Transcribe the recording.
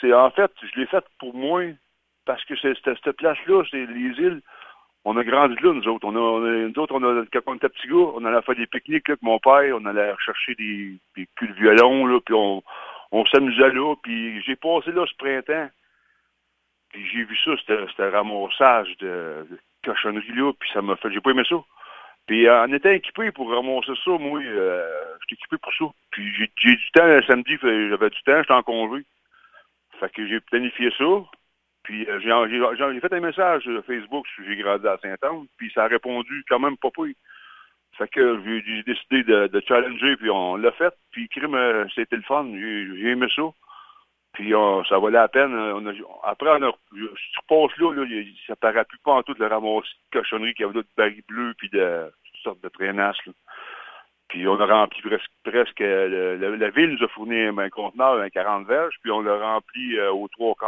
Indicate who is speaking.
Speaker 1: en fait, je l'ai fait pour moi, parce que cette place-là, c'est les îles. On a grandi là, nous autres. Quand on était petits gars, on allait faire des pique-niques là, avec mon père, on allait rechercher des culs de violon, là, puis on s'amusait là, puis j'ai passé là ce printemps, puis j'ai vu ça, c'était ramassage de cochonneries là, puis ça m'a fait, j'ai pas aimé ça. Puis en étant équipé pour ramasser ça, moi, j'étais équipé pour ça. Puis j'ai du temps le samedi, j'avais du temps, j'étais en congé. Fait que j'ai planifié ça. Puis j'ai fait un message sur Facebook, j'ai grandi à Saint-Anne, puis ça a répondu quand même pas pire. Fait que j'ai décidé de challenger, puis on l'a fait. Puis crime, c'était le fun, j'ai aimé ça. Puis ça valait la peine. Après, si tu repasses là, ça paraît plus pas en tout le ramassis de cochonnerie qu'il y avait d'autres barils bleus, puis de toutes sortes de traînasses. Là. Puis on a rempli presque la ville nous a fourni un conteneur, un 40 verges, puis on l'a rempli aux trois quarts.